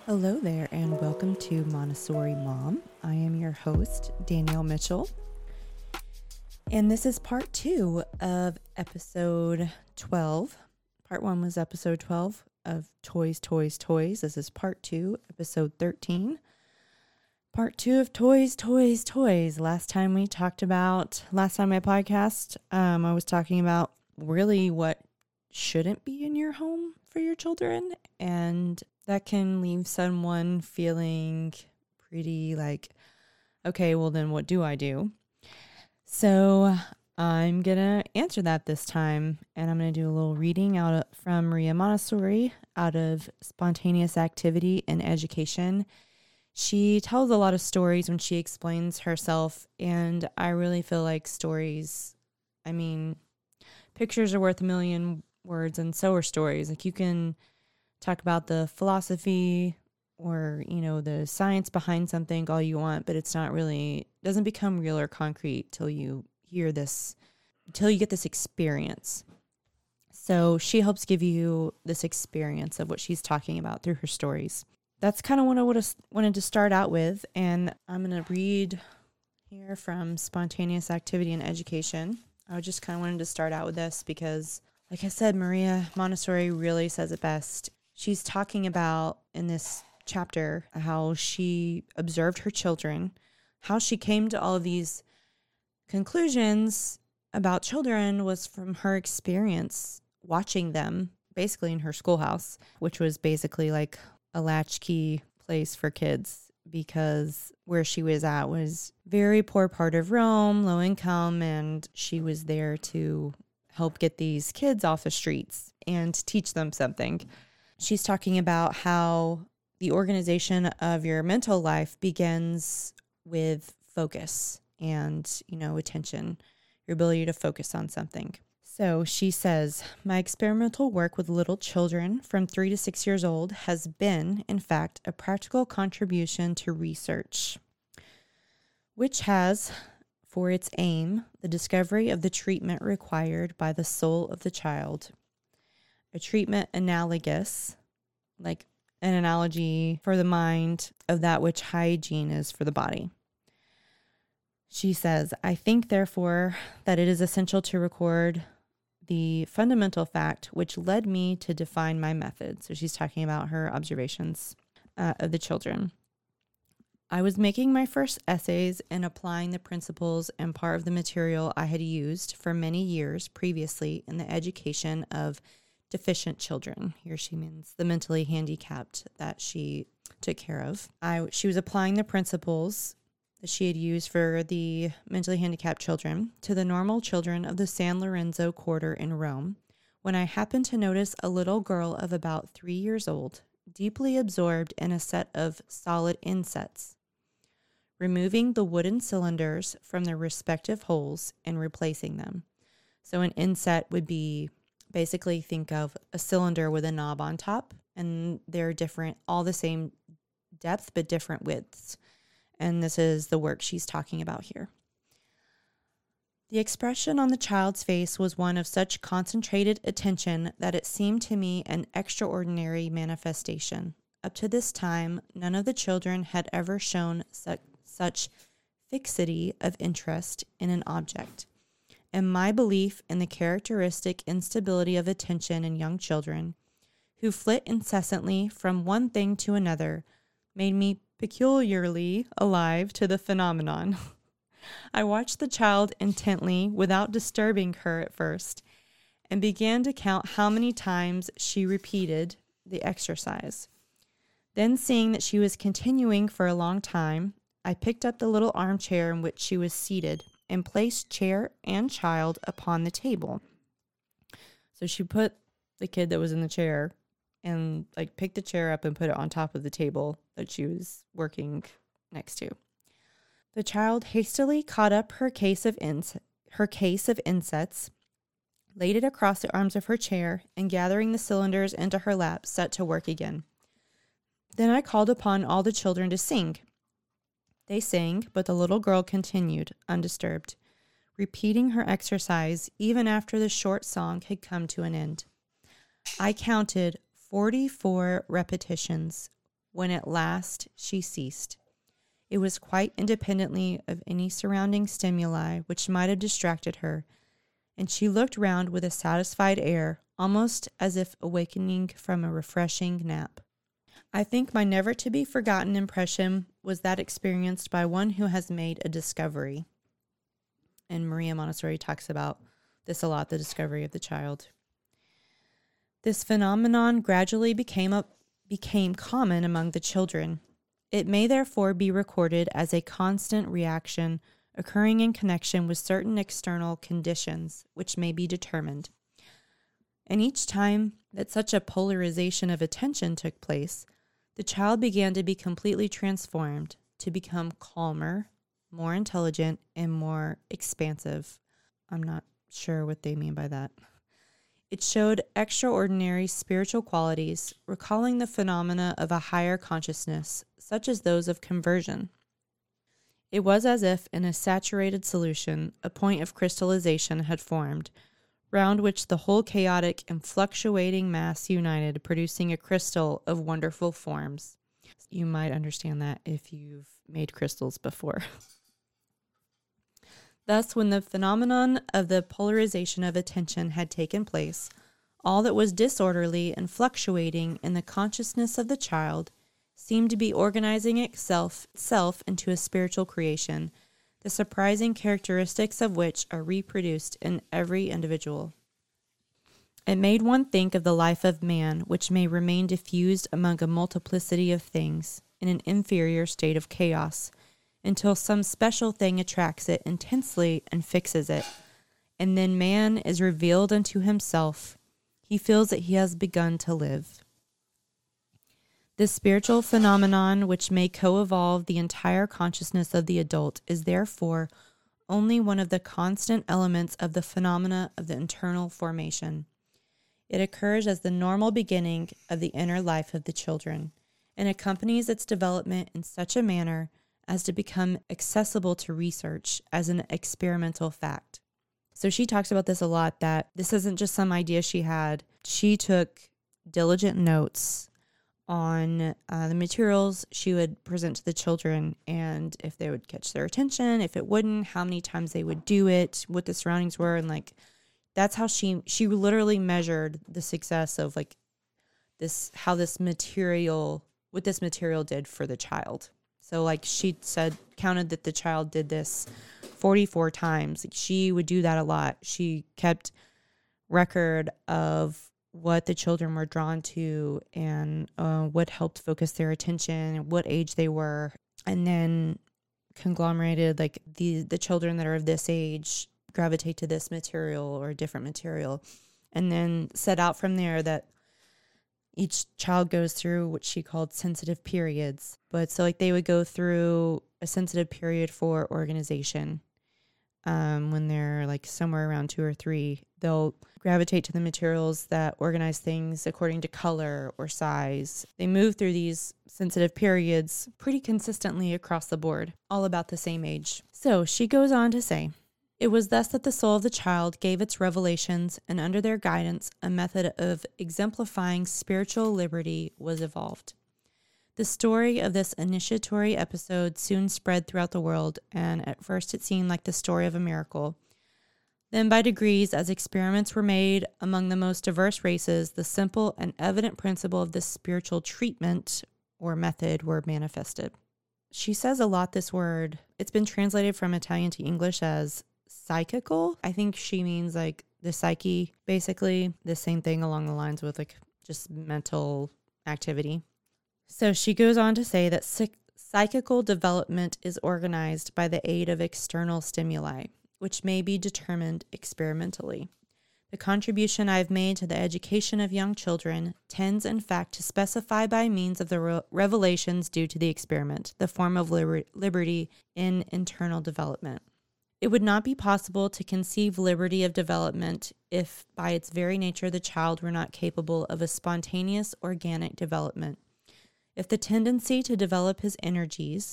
Hello there, and welcome to Montessori Mom. I am your host, Danielle Mitchell, and this is part 2 of episode 12. Part 1 was episode 12 of Toys, Toys, Toys. This is part 2, episode 13. Part 2 of Toys, Toys, Toys. Last time I podcast, I was talking about really what shouldn't be in your home for your children, and that can leave someone feeling pretty like, okay, well then what do I do? So I'm going to answer that this time, and I'm going to do a little reading from Maria Montessori out of Spontaneous Activity and Education. She tells a lot of stories when she explains herself, and I really feel like stories, pictures are worth a million words, and so are stories. Like, you can talk about the philosophy or, the science behind something all you want, but doesn't become real or concrete till you get this experience. So she helps give you this experience of what she's talking about through her stories. That's kind of what I wanted to start out with, and I'm going to read here from Spontaneous Activity and Education. I just kind of wanted to start out with this because, like I said, Maria Montessori really says it best. She's talking about in this chapter how she observed her children, how she came to all of these conclusions about children was from her experience watching them basically in her schoolhouse, which was basically like a latchkey place for kids because where she was at was very poor part of Rome, low income, and she was there to help get these kids off the streets and teach them something. She's talking about how the organization of your mental life begins with focus and, attention, your ability to focus on something. So she says, my experimental work with little children from 3 to 6 years old has been, in fact, a practical contribution to research, which has for its aim the discovery of the treatment required by the soul of the child. A treatment analogous, like an analogy for the mind of that which hygiene is for the body. She says, I think, therefore, that it is essential to record the fundamental fact which led me to define my method. So she's talking about her observations of the children. I was making my first essays and applying the principles and part of the material I had used for many years previously in the education of deficient children. Here she means the mentally handicapped that she took care of. She was applying the principles that she had used for the mentally handicapped children to the normal children of the San Lorenzo quarter in Rome, when I happened to notice a little girl of about 3 years old, deeply absorbed in a set of solid insets, removing the wooden cylinders from their respective holes and replacing them. So an inset would be, basically think of a cylinder with a knob on top, and they're different, all the same depth, but different widths. And this is the work she's talking about here. The expression on the child's face was one of such concentrated attention that it seemed to me an extraordinary manifestation. Up to this time, none of the children had ever shown such fixity of interest in an object. And my belief in the characteristic instability of attention in young children, who flit incessantly from one thing to another, made me peculiarly alive to the phenomenon. I watched the child intently without disturbing her at first, and began to count how many times she repeated the exercise. Then, seeing that she was continuing for a long time, I picked up the little armchair in which she was seated and placed chair and child upon the table. So she put the kid that was in the chair and picked the chair up and put it on top of the table that she was working next to. The child hastily caught up her case of insets, laid it across the arms of her chair, and gathering the cylinders into her lap, set to work again. Then I called upon all the children to sing. They sang, but the little girl continued, undisturbed, repeating her exercise even after the short song had come to an end. I counted 44 repetitions, when at last she ceased. It was quite independently of any surrounding stimuli which might have distracted her, and she looked round with a satisfied air, almost as if awakening from a refreshing nap. I think my never-to-be-forgotten impression was that experienced by one who has made a discovery. And Maria Montessori talks about this a lot, the discovery of the child. This phenomenon gradually became common among the children. It may therefore be recorded as a constant reaction occurring in connection with certain external conditions which may be determined. And each time that such a polarization of attention took place, the child began to be completely transformed, to become calmer, more intelligent, and more expansive. I'm not sure what they mean by that. It showed extraordinary spiritual qualities, recalling the phenomena of a higher consciousness, such as those of conversion. It was as if in a saturated solution, a point of crystallization had formed, round which the whole chaotic and fluctuating mass united, producing a crystal of wonderful forms. You might understand that if you've made crystals before. Thus, when the phenomenon of the polarization of attention had taken place, all that was disorderly and fluctuating in the consciousness of the child seemed to be organizing itself into a spiritual creation, the surprising characteristics of which are reproduced in every individual. It made one think of the life of man, which may remain diffused among a multiplicity of things in an inferior state of chaos, until some special thing attracts it intensely and fixes it, and then man is revealed unto himself. He feels that he has begun to live. This spiritual phenomenon, which may co-evolve the entire consciousness of the adult, is therefore only one of the constant elements of the phenomena of the internal formation. It occurs as the normal beginning of the inner life of the children, and accompanies its development in such a manner as to become accessible to research as an experimental fact. So she talks about this a lot, that this isn't just some idea she had. She took diligent notes on the materials she would present to the children, and if they would catch their attention, if it wouldn't, how many times they would do it, what the surroundings were, and like that's how she literally measured the success of like this, how this material, what this material did for the child. So like she said, counted that the child did this 44 times. Like she would do that a lot. She kept record of what the children were drawn to and what helped focus their attention, what age they were, and then conglomerated like the children that are of this age gravitate to this material or a different material, and then set out from there that each child goes through what she called sensitive periods. But so like they would go through a sensitive period for organization. When they're like somewhere around 2 or 3, they'll gravitate to the materials that organize things according to color or size. They move through these sensitive periods pretty consistently across the board, all about the same age. So she goes on to say, it was thus that the soul of the child gave its revelations, and under their guidance, a method of exemplifying spiritual liberty was evolved. The story of this initiatory episode soon spread throughout the world, and at first it seemed like the story of a miracle. Then by degrees, as experiments were made among the most diverse races, the simple and evident principle of this spiritual treatment or method were manifested. She says a lot this word. It's been translated from Italian to English as psychical. I think she means like the psyche, basically the same thing along the lines with like just mental activity. So she goes on to say that psychical development is organized by the aid of external stimuli, which may be determined experimentally. The contribution I have made to the education of young children tends, in fact, to specify by means of the revelations due to the experiment, the form of liberty in internal development. It would not be possible to conceive liberty of development if, by its very nature, the child were not capable of a spontaneous, organic development. If the tendency to develop his energies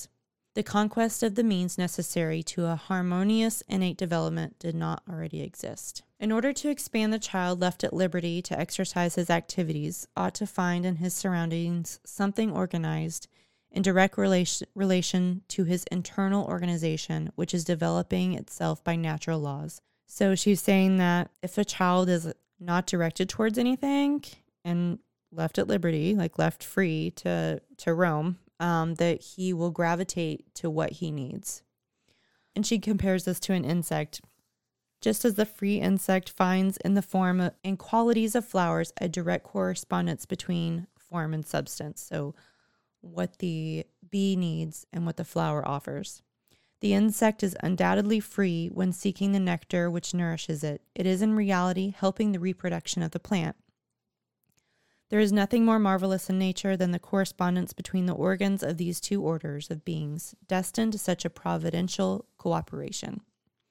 The conquest of the means necessary to a harmonious innate development did not already exist. In order to expand, the child left at liberty to exercise his activities ought to find in his surroundings something organized in direct relation to his internal organization, which is developing itself by natural laws. So she's saying that if a child is not directed towards anything and left at liberty, like left free to roam, that he will gravitate to what he needs. And she compares this to an insect. Just as the free insect finds in the form and qualities of flowers a direct correspondence between form and substance, so what the bee needs and what the flower offers. The insect is undoubtedly free when seeking the nectar which nourishes it. It is in reality helping the reproduction of the plant. There is nothing more marvelous in nature than the correspondence between the organs of these two orders of beings, destined to such a providential cooperation.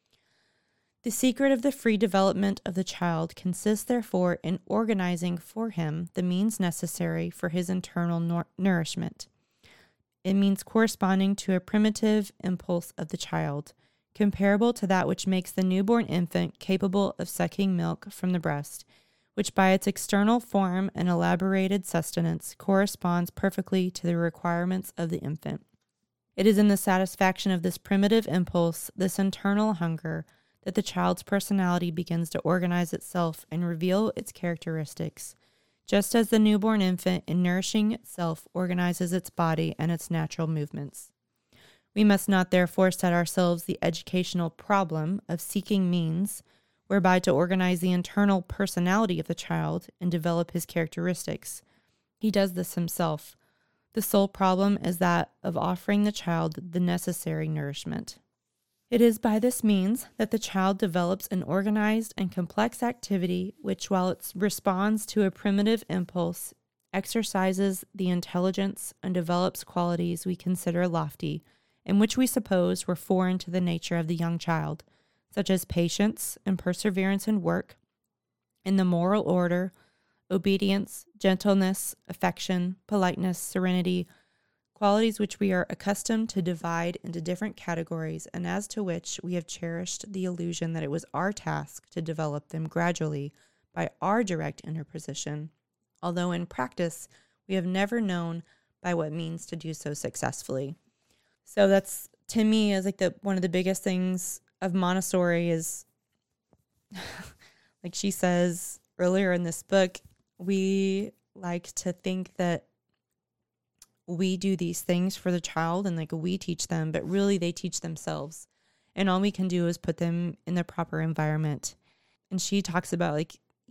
The secret of the free development of the child consists, therefore, in organizing for him the means necessary for his internal nourishment. It means corresponding to a primitive impulse of the child, comparable to that which makes the newborn infant capable of sucking milk from the breast, which by its external form and elaborated sustenance corresponds perfectly to the requirements of the infant. It is in the satisfaction of this primitive impulse, this internal hunger, that the child's personality begins to organize itself and reveal its characteristics, just as the newborn infant, in nourishing itself, organizes its body and its natural movements. We must not therefore set ourselves the educational problem of seeking means whereby to organize the internal personality of the child and develop his characteristics. He does this himself. The sole problem is that of offering the child the necessary nourishment. It is by this means that the child develops an organized and complex activity which, while it responds to a primitive impulse, exercises the intelligence and develops qualities we consider lofty, and which we suppose were foreign to the nature of the young child, such as patience and perseverance in work, in the moral order, obedience, gentleness, affection, politeness, serenity, qualities which we are accustomed to divide into different categories, and as to which we have cherished the illusion that it was our task to develop them gradually by our direct interposition, although in practice we have never known by what means to do so successfully. So that's, to me, is like one of the biggest things of Montessori is, like she says earlier in this book, we like to think that we do these things for the child and like we teach them, but really they teach themselves. And all we can do is put them in the proper environment. And she talks about like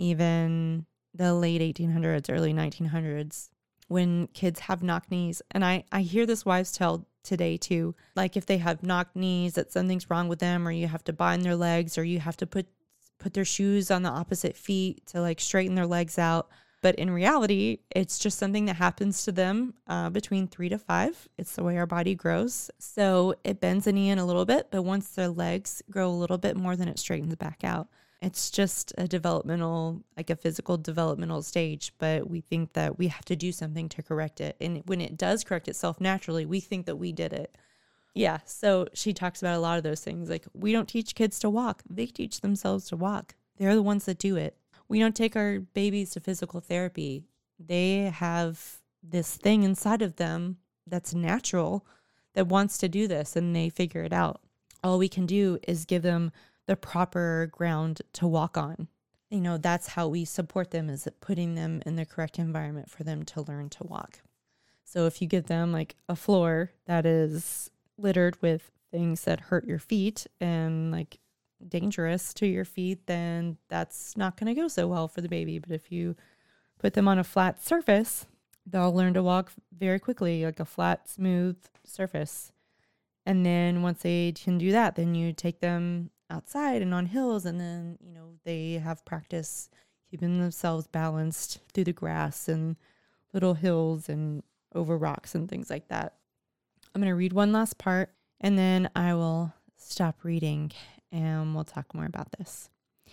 even the late 1800s, early 1900s, when kids have knock knees. And I hear this wives' tale today too. Like if they have knock knees, that something's wrong with them, or you have to bind their legs, or you have to put their shoes on the opposite feet to like straighten their legs out. But in reality, it's just something that happens to them between 3 to 5. It's the way our body grows. So it bends the knee in a little bit, but once their legs grow a little bit more, then it straightens back out. It's just a developmental, like a physical developmental stage, but we think that we have to do something to correct it. And when it does correct itself naturally, we think that we did it. Yeah, so she talks about a lot of those things. Like we don't teach kids to walk. They teach themselves to walk. They're the ones that do it. We don't take our babies to physical therapy. They have this thing inside of them that's natural that wants to do this, and they figure it out. All we can do is give them the proper ground to walk on. You know, that's how we support them, is putting them in the correct environment for them to learn to walk. So if you give them like a floor that is littered with things that hurt your feet and like dangerous to your feet, then that's not going to go so well for the baby. But if you put them on a flat surface, they'll learn to walk very quickly, like a flat, smooth surface. And then once they can do that, then you take them outside and on hills, and then, you know, they have practice keeping themselves balanced through the grass and little hills and over rocks and things like that. I'm going to read one last part, and then I will stop reading and we'll talk more about this.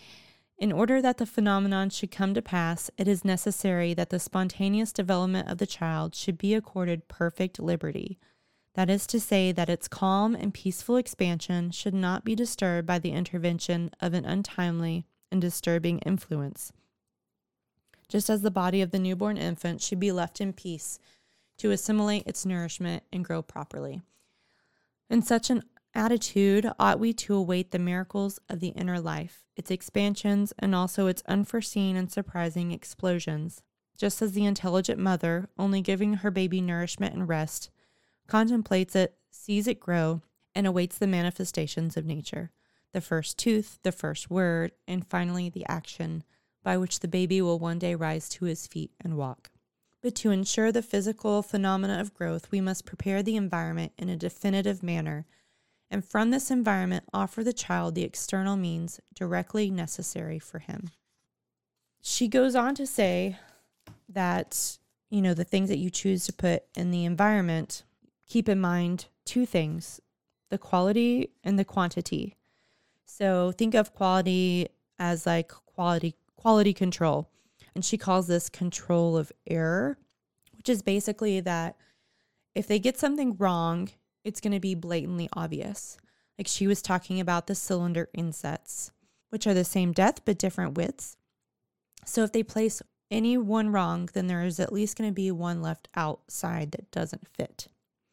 In order that the phenomenon should come to pass, it is necessary that the spontaneous development of the child should be accorded perfect liberty. That is to say that its calm and peaceful expansion should not be disturbed by the intervention of an untimely and disturbing influence. Just as the body of the newborn infant should be left in peace to assimilate its nourishment and grow properly. In such an attitude ought we to await the miracles of the inner life, its expansions, and also its unforeseen and surprising explosions. Just as the intelligent mother, only giving her baby nourishment and rest, contemplates it, sees it grow, and awaits the manifestations of nature, the first tooth, the first word, and finally the action by which the baby will one day rise to his feet and walk. But to ensure the physical phenomena of growth, we must prepare the environment in a definitive manner, and from this environment offer the child the external means directly necessary for him. She goes on to say that, the things that you choose to put in the environment, keep in mind two things, the quality and the quantity. So think of quality as like quality control. And she calls this control of error, which is basically that if they get something wrong, it's going to be blatantly obvious. Like she was talking about the cylinder insets, which are the same depth but different widths. So if they place any one wrong, then there is at least going to be one left outside that doesn't fit.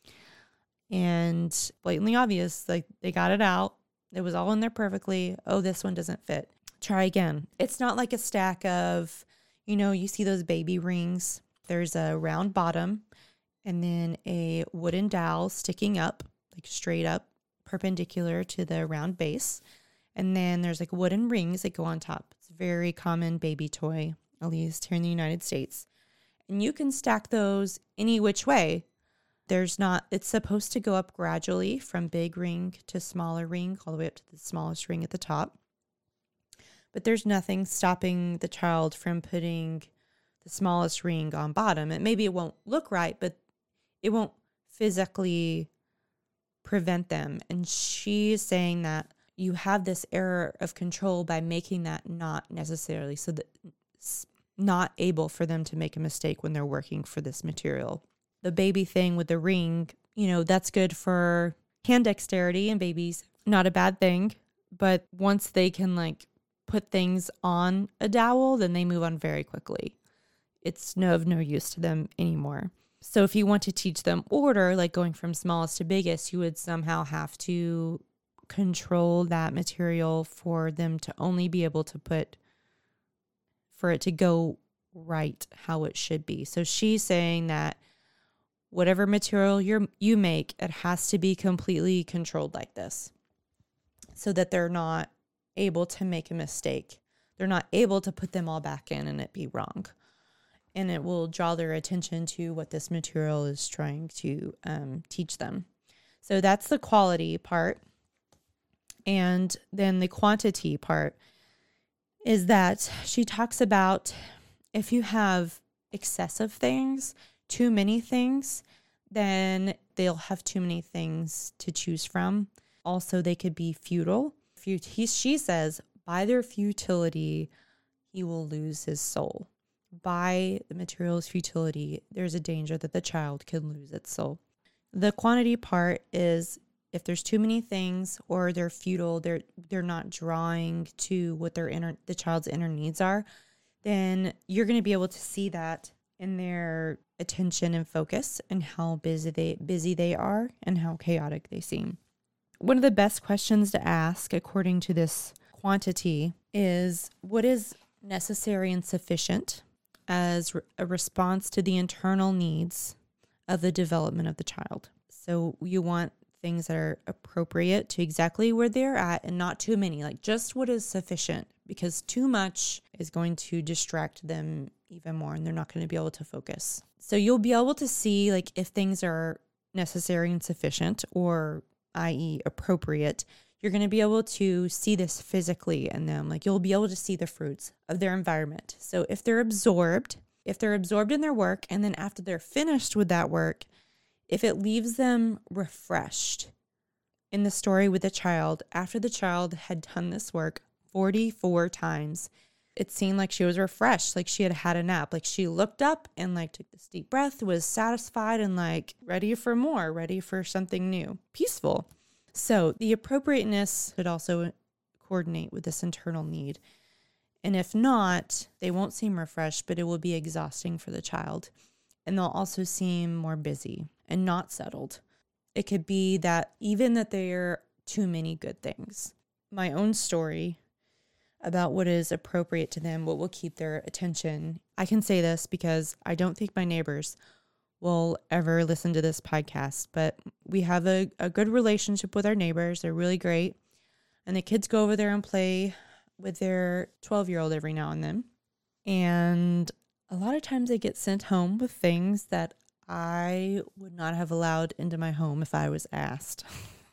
And blatantly obvious, like they got it out. It was all in there perfectly. Oh, this one doesn't fit. Try again. It's not like a stack of, you see those baby rings. There's a round bottom and then a wooden dowel sticking up, like straight up, perpendicular to the round base. And then there's like wooden rings that go on top. It's a very common baby toy, at least here in the United States. And you can stack those any which way. It's supposed to go up gradually from big ring to smaller ring, all the way up to the smallest ring at the top. But there's nothing stopping the child from putting the smallest ring on bottom. And maybe it won't look right, but it won't physically prevent them. And she's saying that you have this error of control by making that not necessarily, so that it's not able for them to make a mistake when they're working for this material. The baby thing with the ring, that's good for hand dexterity in babies. Not a bad thing. But once they can put things on a dowel, then they move on very quickly. It's of no use to them anymore. So if you want to teach them order, like going from smallest to biggest, you would somehow have to control that material for them to only be able to for it to go right how it should be. So she's saying that whatever material you make, it has to be completely controlled like this so that they're not able to make a mistake. They're not able to put them all back in and it be wrong. And it will draw their attention to what this material is trying to teach them. So that's the quality part. And then the quantity part is that she talks about if you have excessive things, too many things, then they'll have too many things to choose from. Also, they could be futile. She says, by their futility, he will lose his soul. By the material's futility, there's a danger that the child can lose its soul. The quantity part is if there's too many things or they're futile, they're not drawing to what the child's inner needs are, then you're going to be able to see that in their attention and focus and how busy they are and how chaotic they seem. One of the best questions to ask, according to this quantity, is what is necessary and sufficient as a response to the internal needs of the development of the child. So you want things that are appropriate to exactly where they're at and not too many, like just what is sufficient, because too much is going to distract them even more and they're not going to be able to focus. So you'll be able to see if things are necessary and sufficient, or i.e. appropriate. You're going to be able to see this physically in them. You'll be able to see the fruits of their environment. So if they're absorbed in their work, and then after they're finished with that work, if it leaves them refreshed. In the story with the child, after the child had done this work 44 times, it seemed like she was refreshed, like she had had a nap. Like she looked up and like took this deep breath, was satisfied and like ready for more, ready for something new, peaceful. So the appropriateness should also coordinate with this internal need. And if not, they won't seem refreshed, but it will be exhausting for the child. And they'll also seem more busy and not settled. It could be that even that they're too many good things. My own story about what is appropriate to them, what will keep their attention. I can say this because I don't think my neighbors will ever listen to this podcast, but we have a good relationship with our neighbors. They're really great. And the kids go over there and play with their 12-year-old every now and then. And a lot of times they get sent home with things that I would not have allowed into my home if I was asked.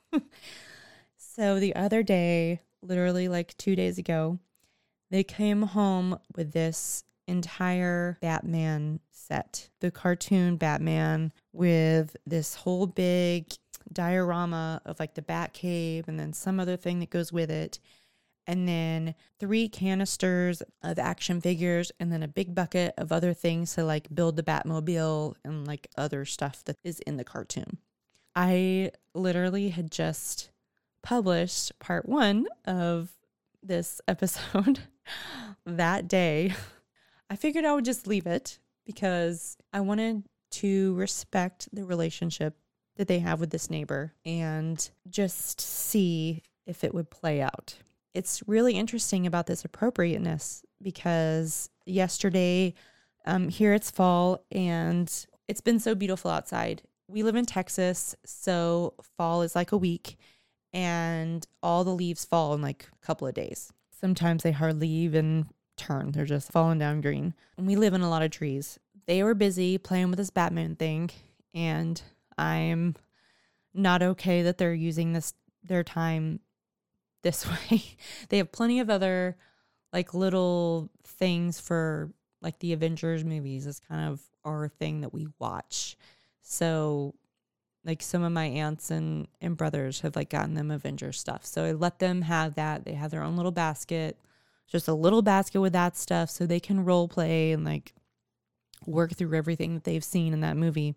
So the other day, literally like 2 days ago, they came home with this entire Batman set, the cartoon Batman, with this whole big diorama of like the Batcave and then some other thing that goes with it. And then 3 canisters of action figures and then a big bucket of other things to like build the Batmobile and like other stuff that is in the cartoon. I literally had just published part 1 of this episode that day. I figured I would just leave it because I wanted to respect the relationship that they have with this neighbor and just see if it would play out. It's really interesting about this appropriateness because yesterday, here it's fall and it's been so beautiful outside. We live in Texas, so fall is like a week and all the leaves fall in like a couple of days. Sometimes they hardly even turn. They're just falling down green. And we live in a lot of trees. They were busy playing with this Batman thing and I'm not okay that they're using their time this way. They have plenty of other like little things for like the Avengers movies is kind of our thing that we watch. So like some of my aunts and brothers have like gotten them Avengers stuff. So I let them have that. They have their own little basket, just a little basket with that stuff so they can role play and like work through everything that they've seen in that movie.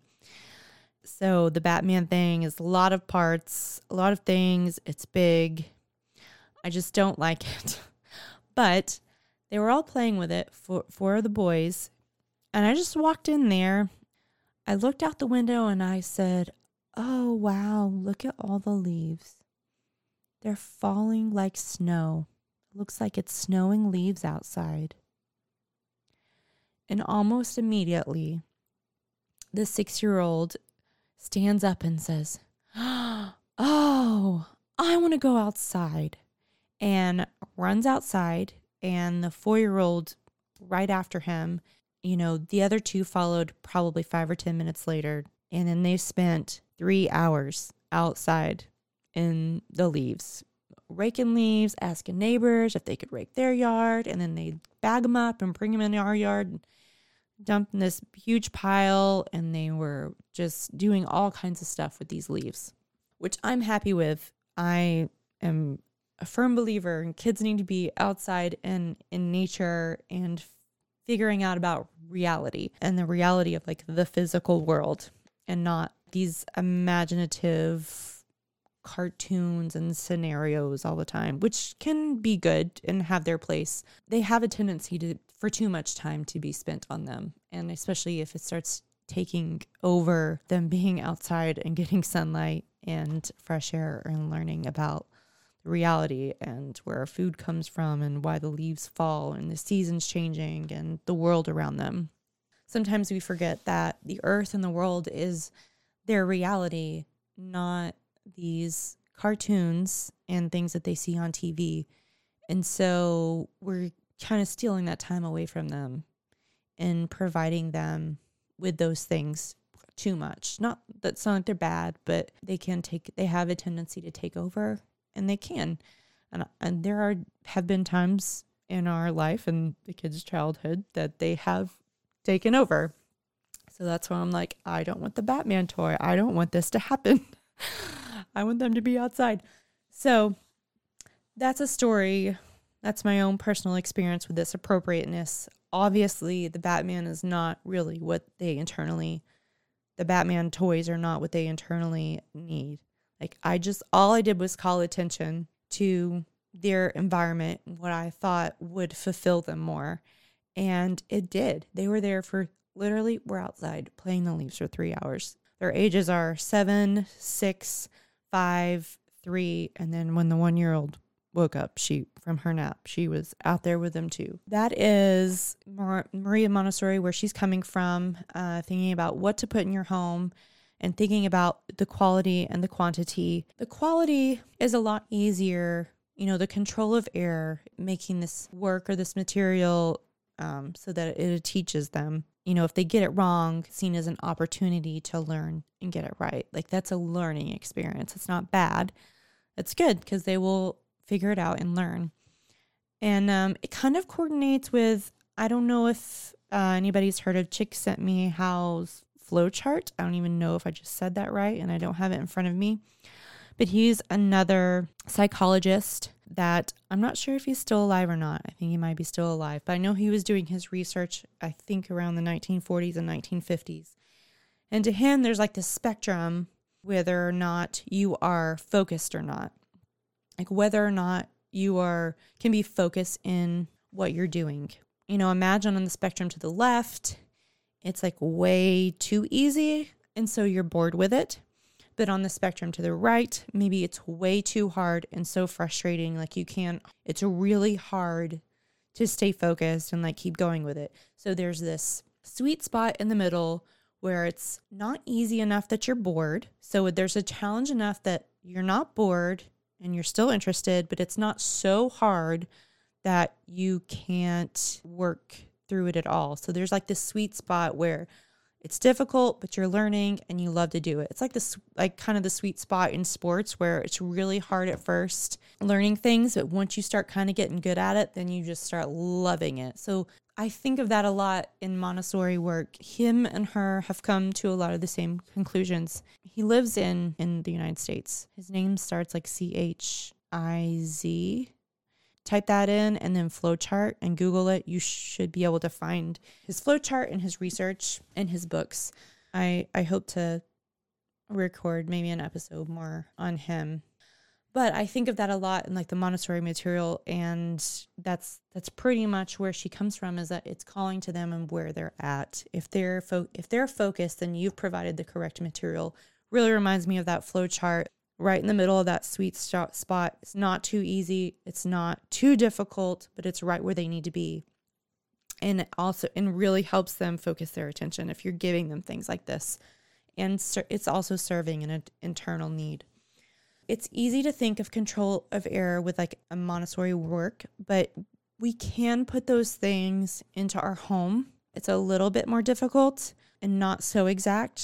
So the Batman thing is a lot of parts, a lot of things. It's big. I just don't like it. But they were all playing with it for the boys. And I just walked in there. I looked out the window and I said, oh, wow, look at all the leaves. They're falling like snow. It looks like it's snowing leaves outside. And almost immediately, the 6-year-old stands up and says, oh, I want to go outside. And runs outside, and the 4-year-old right after him, the other 2 followed probably 5 or 10 minutes later. And then they spent 3 hours outside in the leaves, raking leaves, asking neighbors if they could rake their yard. And then they bag them up and bring them in our yard and dump in this huge pile. And they were just doing all kinds of stuff with these leaves, which I'm happy with. I am a firm believer in kids need to be outside and in nature and figuring out about reality and the reality of like the physical world and not these imaginative cartoons and scenarios all the time, which can be good and have their place. They have a tendency for too much time to be spent on them. And especially if it starts taking over them being outside and getting sunlight and fresh air and learning about reality and where our food comes from and why the leaves fall and the seasons changing and the world around them. Sometimes we forget that the earth and the world is their reality, not these cartoons and things that they see on TV. And so we're kind of stealing that time away from them and providing them with those things too much. Not that it's not like they're bad, but they have a tendency to take over. And they can. And there have been times in our life and the kids' childhood that they have taken over. So that's why I'm like, I don't want the Batman toy. I don't want this to happen. I want them to be outside. So that's a story That's my own personal experience with this appropriateness. Obviously, the Batman is not really what they internally, the Batman toys are not what they internally need. Like, all I did was call attention to their environment, what I thought would fulfill them more. And it did. They were there for literally, we're outside playing the leaves for 3 hours. Their ages are 7, 6, 5, 3. And then when the 1-year-old woke up from her nap, she was out there with them too. That is Maria Montessori, where she's coming from, thinking about what to put in your home and thinking about the quality and the quantity. The quality is a lot easier, the control of air, making this work or this material so that it teaches them. If they get it wrong, seen as an opportunity to learn and get it right. Like, that's a learning experience. It's not bad. It's good because they will figure it out and learn. And it kind of coordinates with, I don't know if anybody's heard of Csikszentmihalyi's flowchart. I don't even know if I just said that right, and I don't have it in front of me. But he's another psychologist that I'm not sure if he's still alive or not. I think he might be still alive, but I know he was doing his research, I think, around the 1940s and 1950s. And to him, there's like this spectrum, whether or not you are focused or not. Like, whether or not you can be focused in what you're doing. Imagine on the spectrum to the left, it's like way too easy, and so you're bored with it. But on the spectrum to the right, maybe it's way too hard and so frustrating. Like, it's really hard to stay focused and like keep going with it. So there's this sweet spot in the middle where it's not easy enough that you're bored. So there's a challenge enough that you're not bored and you're still interested, but it's not so hard that you can't work through it at all. So there's like this sweet spot where it's difficult, but you're learning and you love to do it. It's like this, like kind of the sweet spot in sports where it's really hard at first learning things, but once you start kind of getting good at it, then you just start loving it. So I think of that a lot in Montessori work. Him and her have come to a lot of the same conclusions. He lives in the United States. His name starts like Chiz. Type that in and then flowchart and Google it. You should be able to find his flowchart and his research and his books. I hope to record maybe an episode more on him. But I think of that a lot in like the Montessori material, and that's pretty much where she comes from, is that it's calling to them and where they're at. If they're focused, then you've provided the correct material. Really reminds me of that flowchart. Right in the middle of that sweet spot. It's not too easy. It's not too difficult, but it's right where they need to be. And really helps them focus their attention if you're giving them things like this. And it's also serving an internal need. It's easy to think of control of error with like a Montessori work, but we can put those things into our home. It's a little bit more difficult and not so exact.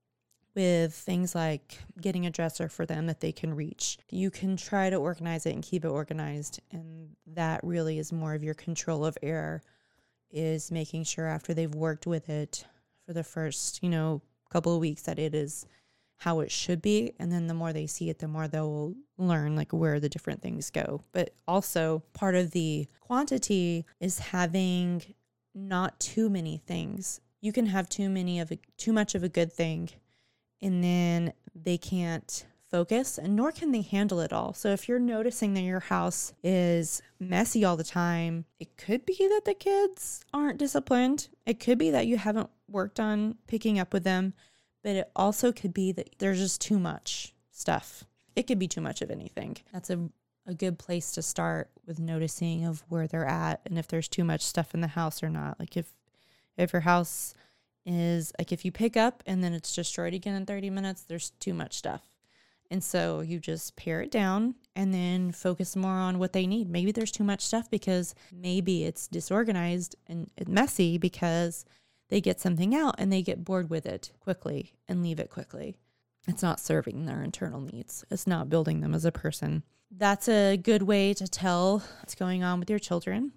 With things like getting a dresser for them that they can reach. You can try to organize it and keep it organized. And that really is more of your control of error, is making sure after they've worked with it for the first, couple of weeks that it is how it should be. And then the more they see it, the more they'll learn like where the different things go. But also part of the quantity is having not too many things. You can have too much of a good thing, and then they can't focus, and nor can they handle it all. So if you're noticing that your house is messy all the time, it could be that the kids aren't disciplined. It could be that you haven't worked on picking up with them, but it also could be that there's just too much stuff. It could be too much of anything. That's a good place to start with noticing of where they're at and if there's too much stuff in the house or not. Like if your house is like, if you pick up and then it's destroyed again in 30 minutes, there's too much stuff. And so you just pare it down and then focus more on what they need. Maybe there's too much stuff because maybe it's disorganized and messy because they get something out and they get bored with it quickly and leave it quickly. It's not serving their internal needs. It's not building them as a person. That's a good way to tell what's going on with your children.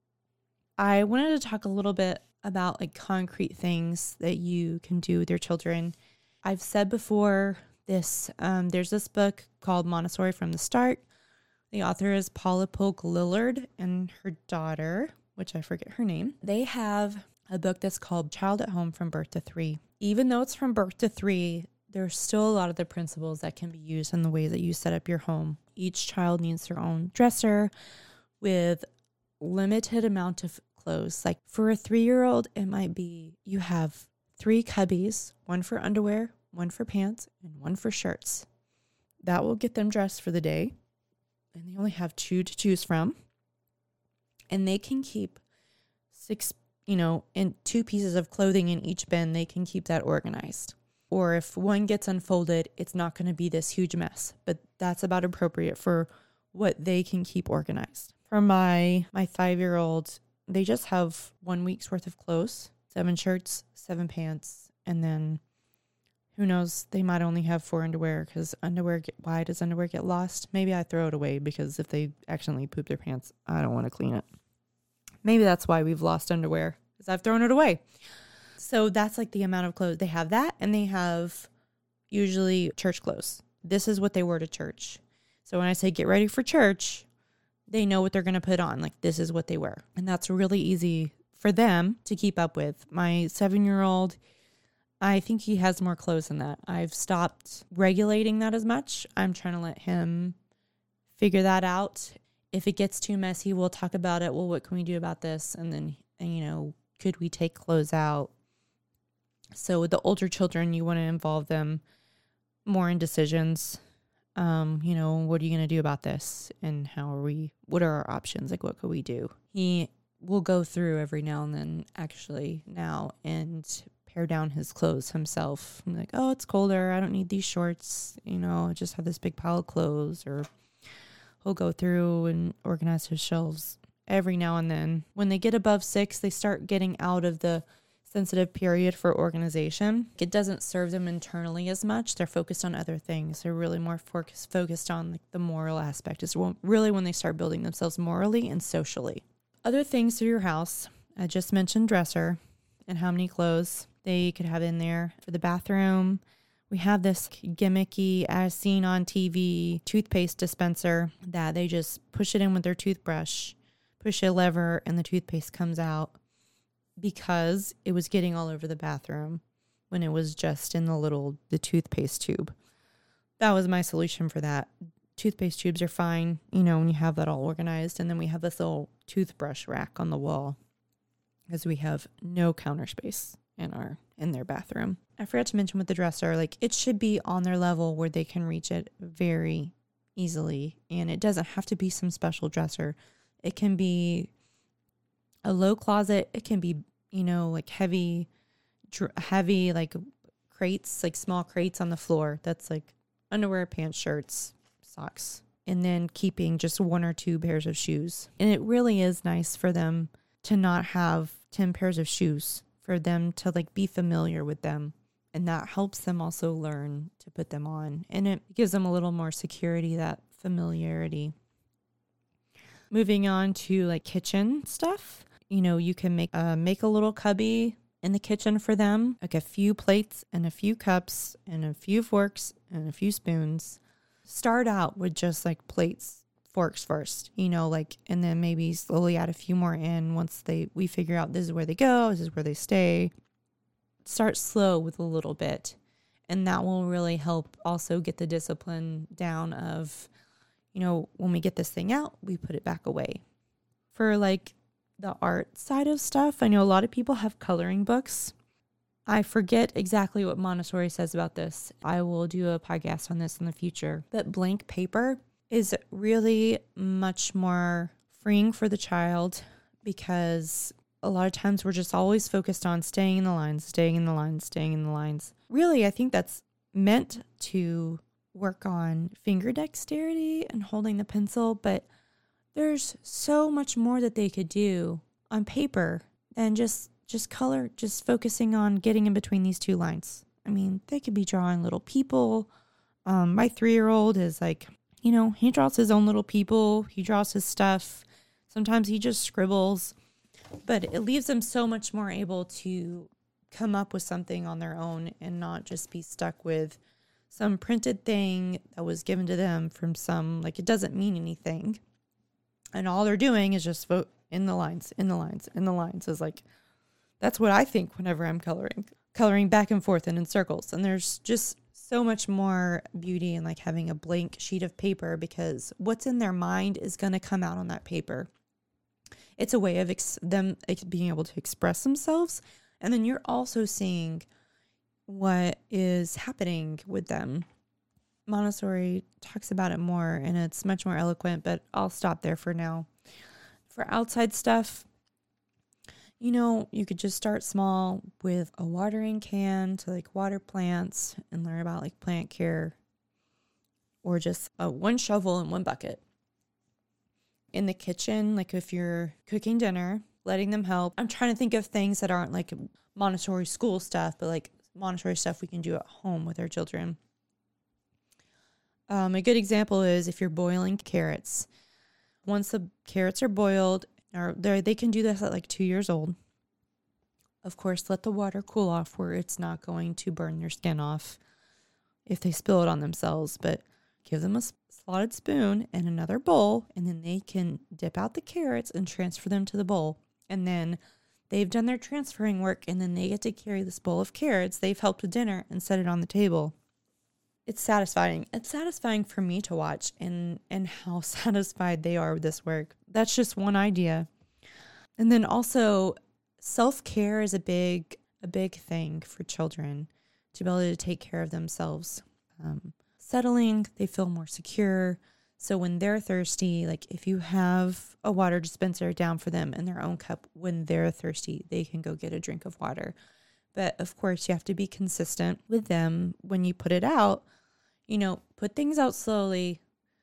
I wanted to talk a little bit about like concrete things that you can do with your children. I've said before this, there's this book called Montessori from the Start. The author is Paula Polk Lillard, and her daughter, which I forget her name. They have a book that's called Child at Home from Birth to 3. Even though it's from birth to 3, there's still a lot of the principles that can be used in the way that you set up your home. Each child needs their own dresser with limited amount of clothes. Like for a 3-year-old, it might be you have 3 cubbies, one for underwear, one for pants, and one for shirts. That will get them dressed for the day. And they only have 2 to choose from. And they can keep 6, in 2 pieces of clothing in each bin. They can keep that organized. Or if one gets unfolded, it's not going to be this huge mess. But that's about appropriate for what they can keep organized. For my 5-year-old, they just have 1 week's worth of clothes, 7 shirts, 7 pants, and then who knows, they might only have 4 underwear because why does underwear get lost? Maybe I throw it away because if they accidentally poop their pants, I don't want to clean it. Maybe that's why we've lost underwear, because I've thrown it away. So that's like the amount of clothes. They have that, and they have usually church clothes. This is what they wear to church. So when I say get ready for church, they know what they're going to put on. Like this is what they wear. And that's really easy for them to keep up with. My 7-year-old, I think he has more clothes than that. I've stopped regulating that as much. I'm trying to let him figure that out. If it gets too messy, we'll talk about it. Well, what can we do about this? And then, could we take clothes out? So with the older children, you want to involve them more in decisions. What are you going to do about this? And what are our options? Like, what could we do? He will go through every now and then, and tear down his clothes himself. I'm like, oh, it's colder. I don't need these shorts. I just have this big pile of clothes. Or he'll go through and organize his shelves every now and then. When they get above 6, they start getting out of the sensitive period for organization. It doesn't serve them internally as much. They're focused on other things. They're really more focused on like the moral aspect. It's really when they start building themselves morally and socially. Other things through your house. I just mentioned dresser and how many clothes they could have in there. For the bathroom, we have this gimmicky, as seen on TV, toothpaste dispenser that they just push it in with their toothbrush, push a lever, and the toothpaste comes out, because it was getting all over the bathroom when it was just in the toothpaste tube. That was my solution for that. Toothpaste tubes are fine, when you have that all organized. And then we have this little toothbrush rack on the wall, because we have no counter space in their bathroom. I forgot to mention with the dresser, like it should be on their level where they can reach it very easily. And it doesn't have to be some special dresser. It can be a low closet. It can be, like heavy, like crates, like small crates on the floor. That's like underwear, pants, shirts, socks, and then keeping just 1 or 2 pairs of shoes. And it really is nice for them to not have 10 pairs of shoes, for them to like be familiar with them. And that helps them also learn to put them on. And it gives them a little more security, that familiarity. Moving on to like kitchen stuff. You can make a little cubby in the kitchen for them, like a few plates and a few cups and a few forks and a few spoons. Start out with just like plates, forks first, and then maybe slowly add a few more in once we figure out this is where they go, this is where they stay. Start slow with a little bit, and that will really help also get the discipline down of, when we get this thing out, we put it back away. For like the art side of stuff, I know a lot of people have coloring books. I forget exactly what Montessori says about this. I will do a podcast on this in the future. But blank paper is really much more freeing for the child, because a lot of times we're just always focused on staying in the lines. Really, I think that's meant to work on finger dexterity and holding the pencil, but there's so much more that they could do on paper than just color, just focusing on getting in between these 2 lines. I mean, they could be drawing little people. My 3-year-old is like, he draws his own little people. He draws his stuff. Sometimes he just scribbles, but it leaves them so much more able to come up with something on their own and not just be stuck with some printed thing that was given to them from some, like, it doesn't mean anything. And all they're doing is just vote in the lines, in the lines, in the lines. Is like, that's what I think whenever I'm coloring back and forth and in circles. And there's just so much more beauty in like having a blank sheet of paper, because what's in their mind is going to come out on that paper. It's a way of them being able to express themselves. And then you're also seeing what is happening with them. Montessori talks about it more and it's much more eloquent, but I'll stop there for now. For outside stuff, you know, you could just start small with a watering can to like water plants and learn about like plant care, or just one shovel and one bucket. In the kitchen, like if you're cooking dinner, letting them help. I'm trying to think of things that aren't like Montessori school stuff, but like Montessori stuff we can do at home with our children. A good example is if you're boiling carrots. Once the carrots are boiled, or they can do this at like 2 years old. Of course, let the water cool off where it's not going to burn their skin off if they spill it on themselves. But give them a slotted spoon and another bowl, and then they can dip out the carrots and transfer them to the bowl. And then they've done their transferring work, and then they get to carry this bowl of carrots they've helped with dinner and set it on the table. It's satisfying. It's satisfying for me to watch and how satisfied they are with this work. That's just one idea. And then also self-care is a big thing for children to be able to take care of themselves. Settling, they feel more secure. So when they're thirsty, like if you have a water dispenser down for them in their own cup, when they're thirsty, they can go get a drink of water. But of course, you have to be consistent with them when you put it out. You know, put things out slowly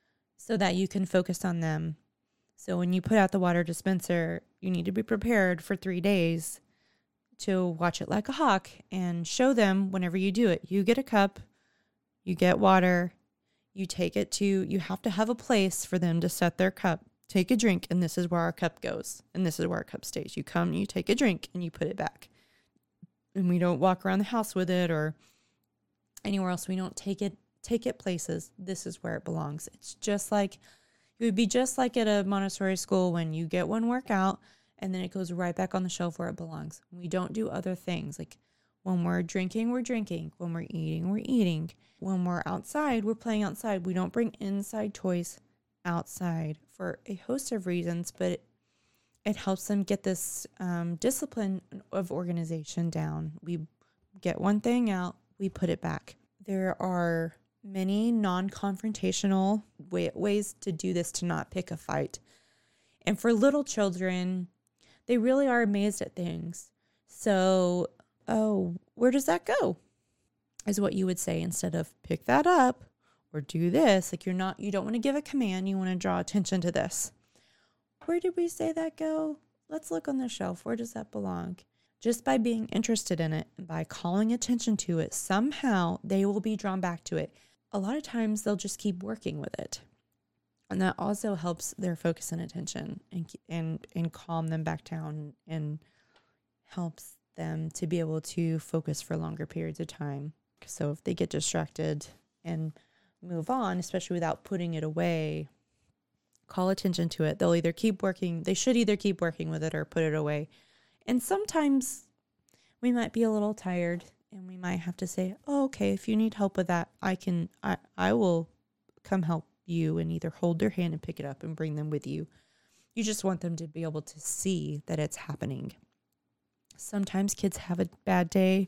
so that you can focus on them. So when you put out the water dispenser, you need to be prepared for 3 days to watch it like a hawk and show them whenever you do it. You get a cup, you get water, you take it to, you have to have a place for them to set their cup, take a drink, and this is where our cup goes, and this is where our cup stays. You come, you take a drink, and you put it back. And we don't walk around the house with it or anywhere else. We don't take it places. This is where it belongs. It's just like, it would be just like at a Montessori school when you get one workout and then it goes right back on the shelf where it belongs. We don't do other things. Like when we're drinking, we're drinking. When we're eating, we're eating. When we're outside, we're playing outside. We don't bring inside toys outside for a host of reasons, but it helps them get this discipline of organization down. We get one thing out, we put it back. There are many non-confrontational ways to do this, to not pick a fight. And for little children, they really are amazed at things. So, oh, where does that go? Is what you would say instead of pick that up or do this. Like you don't want to give a command. You want to draw attention to this. Where did we say that go? Let's look on the shelf. Where does that belong? Just by being interested in it and by calling attention to it, somehow they will be drawn back to it. A lot of times they'll just keep working with it. And that also helps their focus and attention and calm them back down and helps them to be able to focus for longer periods of time. So if they get distracted and move on, especially without putting it away, call attention to it. They'll either keep working. They should either keep working with it or put it away. And sometimes we might be a little tired and we might have to say, oh, okay, if you need help with that, I will come help you, and either hold their hand and pick it up and bring them with you. You just want them to be able to see that it's happening. Sometimes kids have a bad day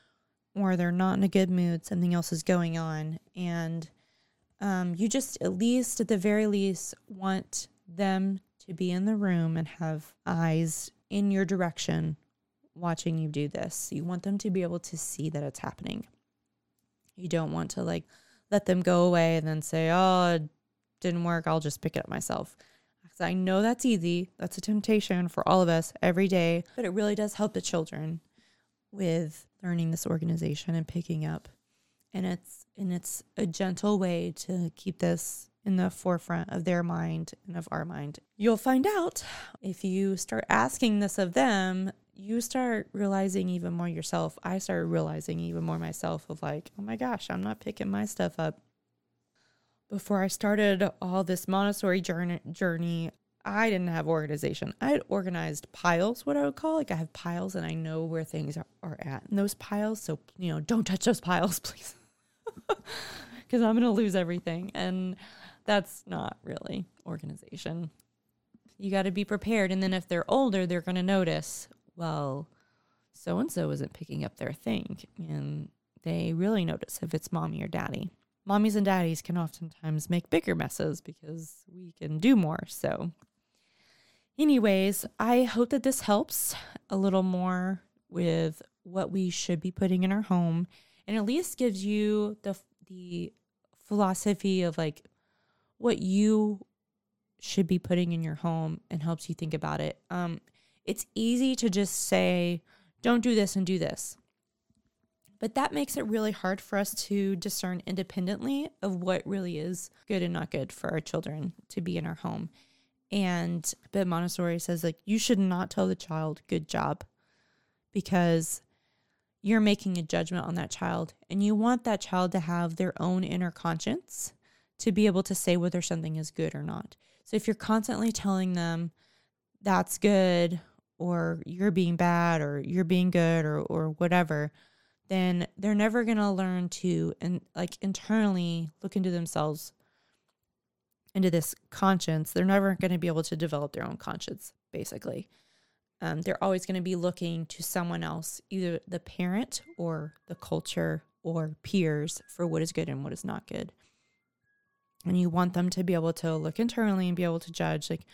or they're not in a good mood. Something else is going on. And you just at the very least want them to be in the room and have eyes in your direction watching you do this. You want them to be able to see that it's happening. You don't want to let them go away and then say, oh, it didn't work, I'll just pick it up myself. Because I know that's easy. That's a temptation for all of us every day. But it really does help the children with learning this organization and picking up. And it's a gentle way to keep this in the forefront of their mind and of our mind. You'll find out if you start asking this of them, you start realizing even more yourself. I started realizing even more myself of like, oh my gosh, I'm not picking my stuff up. Before I started all this Montessori journey, I didn't have organization. I had organized piles, what I would call. Like I have piles and I know where things are at in those piles. So, don't touch those piles, please. Because I'm going to lose everything. And that's not really organization. You got to be prepared. And then if they're older, they're going to notice, well, so-and-so isn't picking up their thing. And they really notice if it's mommy or daddy. Mommies and daddies can oftentimes make bigger messes because we can do more. So anyways, I hope that this helps a little more with what we should be putting in our home and at least gives you the philosophy of like what you should be putting in your home and helps you think about it. It's easy to just say, don't do this and do this. But that makes it really hard for us to discern independently of what really is good and not good for our children to be in our home. And Bib Montessori says, like, you should not tell the child, good job, because you're making a judgment on that child. And you want that child to have their own inner conscience to be able to say whether something is good or not. So if you're constantly telling them that's good, or you're being bad, or you're being good, or whatever, then they're never going to learn to internally look into themselves, into this conscience. They're never going to be able to develop their own conscience, basically. They're always going to be looking to someone else, either the parent or the culture or peers, for what is good and what is not good. And you want them to be able to look internally and be able to judge, like,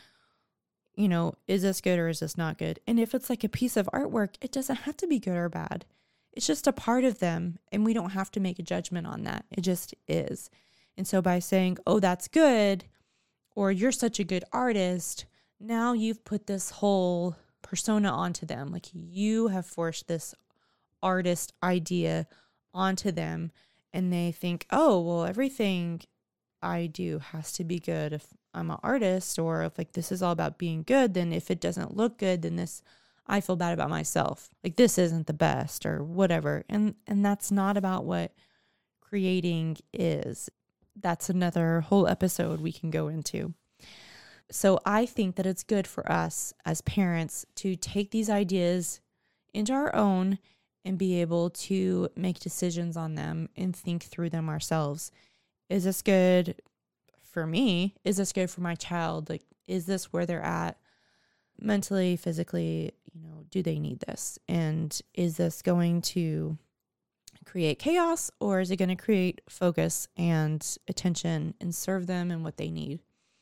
is this good or is this not good? And if it's like a piece of artwork, it doesn't have to be good or bad. It's just a part of them, and we don't have to make a judgment on that. It just is. And so by saying, oh, that's good, or you're such a good artist, now you've put this whole persona onto them. Like, you have forced this artist idea onto them, and they think, oh, well, everything I do has to be good if I'm an artist, or if like this is all about being good, then if it doesn't look good, then I feel bad about myself. Like, this isn't the best or whatever. And that's not about what creating is. That's another whole episode we can go into. So I think that it's good for us as parents to take these ideas into our own and be able to make decisions on them and think through them ourselves. Is this good for me? Is this good for my child? Like, is this where they're at mentally, physically? Do they need this? And is this going to create chaos, or is it going to create focus and attention and serve them and what they need?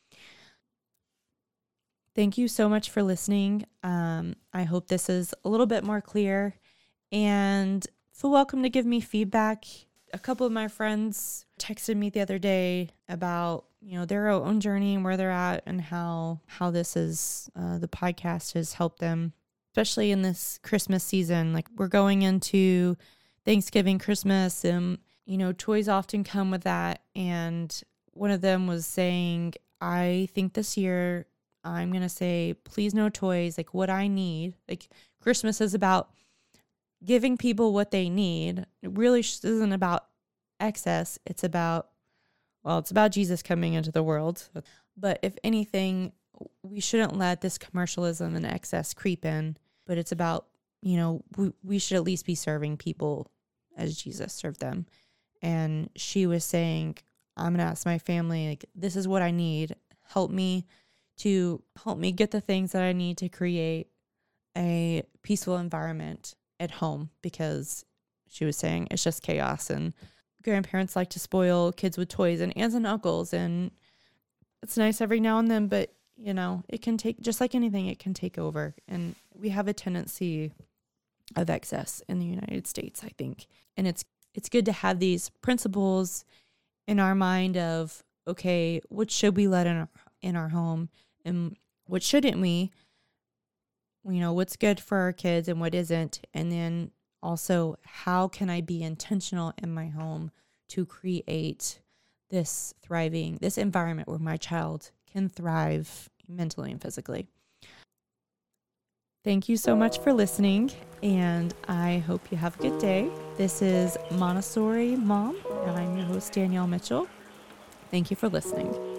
Thank you so much for listening. I hope this is a little bit more clear, and feel welcome to give me feedback. A couple of my friends texted me the other day about, their own journey and where they're at, and how this is, the podcast has helped them, especially in this Christmas season. Like, we're going into Thanksgiving, Christmas, and, toys often come with that. And one of them was saying, I think this year I'm going to say, please no toys, like what I need. Like, Christmas is about giving people what they need. It really isn't about excess. It's about Jesus coming into the world. But if anything, we shouldn't let this commercialism and excess creep in. But it's about, we should at least be serving people as Jesus served them. And she was saying, I'm going to ask my family, like, this is what I need. Help me get the things that I need to create a peaceful environment at home, because she was saying it's just chaos, and grandparents like to spoil kids with toys, and aunts and uncles, and it's nice every now and then, but it can take, just like anything, it can take over. And we have a tendency of excess in the United States, I think. And it's good to have these principles in our mind of, okay, what should we let in our home, and what shouldn't we? What's good for our kids and what isn't. And then also, how can I be intentional in my home to create this environment where my child can thrive mentally and physically. Thank you so much for listening, and I hope you have a good day. This is Montessori Mom, and I'm your host, Danielle Mitchell. Thank you for listening.